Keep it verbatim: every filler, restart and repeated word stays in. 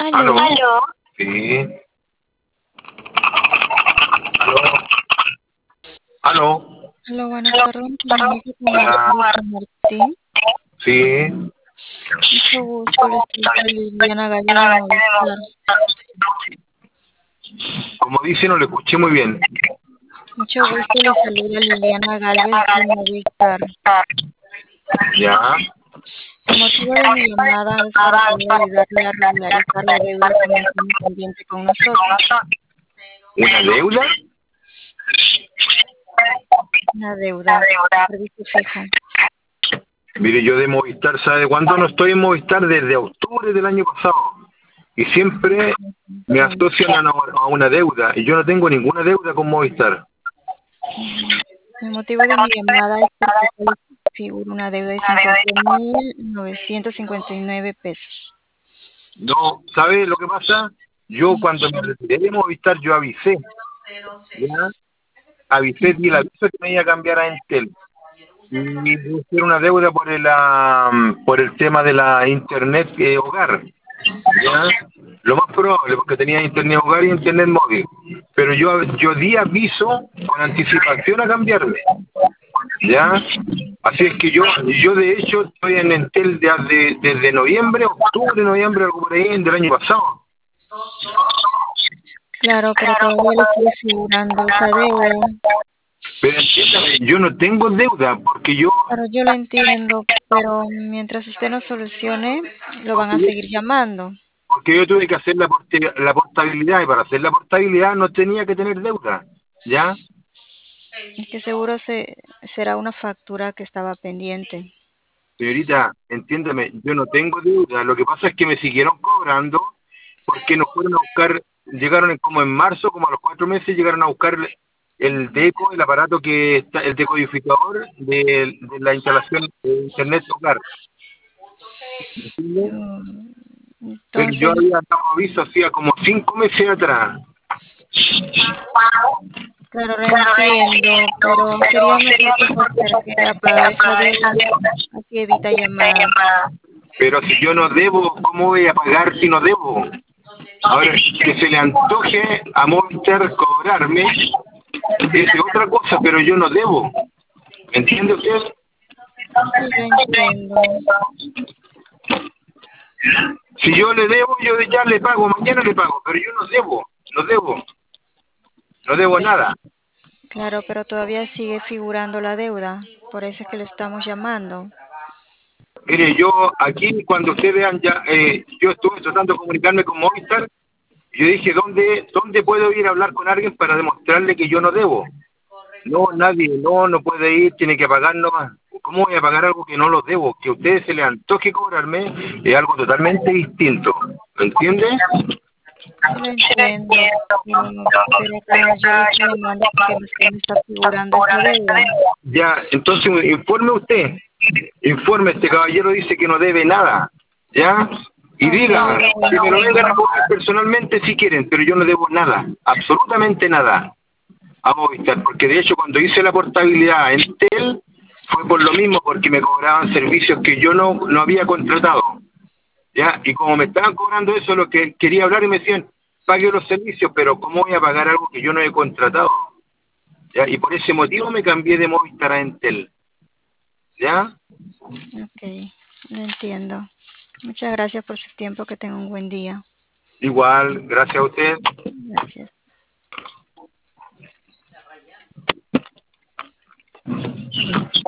¿Aló? Aló, ¿Aló? Sí. ¿Aló? ¿Aló? aló, buenas ¿Aló? tardes, me comunico con Hola. Margarita Martín. Sí. Mucho gusto, le saluda Liliana Gallo de Movistar. Como dice, no le escuché muy bien. Mucho gusto, le saluda Liliana Galvez de Movistar. Ya. El motivo de mi llamada es para poder ayudarle a regularizar la deuda que mantiene pendiente con nosotros. ¿Una deuda? Una deuda, un servicio fijo. Mire, yo de Movistar, ¿sabe cuándo no estoy en Movistar? Desde octubre del año pasado. Y siempre me Entiendo. asocian a una, a una deuda. Y yo no tengo ninguna deuda con Movistar. Ujú. El motivo de mi llamada es porque solo figura una deuda de cincuenta mil novecientos cincuenta y nueve pesos. No, ¿sabe lo que pasa? Yo cuando me retiré de Movistar, yo avisé. ¿Ya? Avisé, di el aviso que me iba a cambiar a Entel. Y voy a hacer una deuda por el, ah, por el tema de la internet eh, hogar. ¿Ya? Lo más probable, porque tenía internet hogar y internet móvil. Pero yo, yo di aviso con anticipación a cambiarme. ¿Ya? Así es que yo, yo de hecho estoy en Entel desde, desde noviembre, octubre, noviembre, algo por ahí, del año pasado. Claro, pero todavía le sigue figurando esa deuda. Pero entiéndame, yo no tengo deuda porque yo, Claro, yo lo entiendo, pero mientras usted no solucione, lo van a porque yo, seguir llamando. porque yo tuve que hacer la, porte- la portabilidad y para hacer la portabilidad no tenía que tener deuda. ¿Ya? Es que seguro se, será una factura que estaba pendiente. Señorita, entiéndame, yo no tengo deuda. Lo que pasa es que me siguieron cobrando porque nos fueron a buscar, llegaron en- como en marzo, como a los cuatro meses, llegaron a buscar el deco, el aparato que está, el decodificador de, de la instalación de internet hogar. ¿Entiende? Mm, Pero yo Entonces, había dado aviso hacía como cinco meses atrás. claro, lo entiendo, pero sería mejor que se acerque a pagar esa deuda, así evita llamadas. Pero si yo no debo, ¿cómo voy a pagar si no debo? Ahora, que se le antoje a Movistar cobrarme es otra cosa, pero yo no debo. ¿Entiende usted? Sí, lo entiendo. Si yo le debo, yo ya le pago, mañana le pago, pero yo no debo, no debo, no debo nada. Claro, pero todavía sigue figurando la deuda, por eso es que lo estamos llamando. Mire, yo aquí, cuando ustedes vean ya, eh, yo estuve tratando de comunicarme con Movistar, yo dije, ¿dónde, ¿dónde puedo ir a hablar con alguien para demostrarle que yo no debo? No, nadie, no, no puede ir, tiene que pagar nomás. ¿Cómo voy a pagar algo que no lo debo? Que a ustedes se les antoje cobrarme es algo totalmente distinto. ¿Entiende? Sí lo entiendo, pero, pero acá yo le estoy llamando porque usted me está figurando esa deuda. Ya, entonces informe usted. Informe, este caballero dice que no debe nada. ¿Ya? Y Ok, yo diga lo voy a que me lo vengan a informar. cobrar personalmente si quieren, pero yo no debo nada, absolutamente nada a Movistar, porque de hecho cuando hice la portabilidad en Tel fue por lo mismo, porque me cobraban servicios que yo no, no había contratado. ¿Ya? Y como me estaban cobrando eso, lo que quería hablar y me decían, pague los servicios, pero ¿cómo voy a pagar algo que yo no he contratado? ¿Ya? Y por ese motivo me cambié de Movistar a Entel. ¿Ya? Ok, lo entiendo. Muchas gracias por su tiempo, que tenga un buen día. Igual, gracias a usted. Gracias.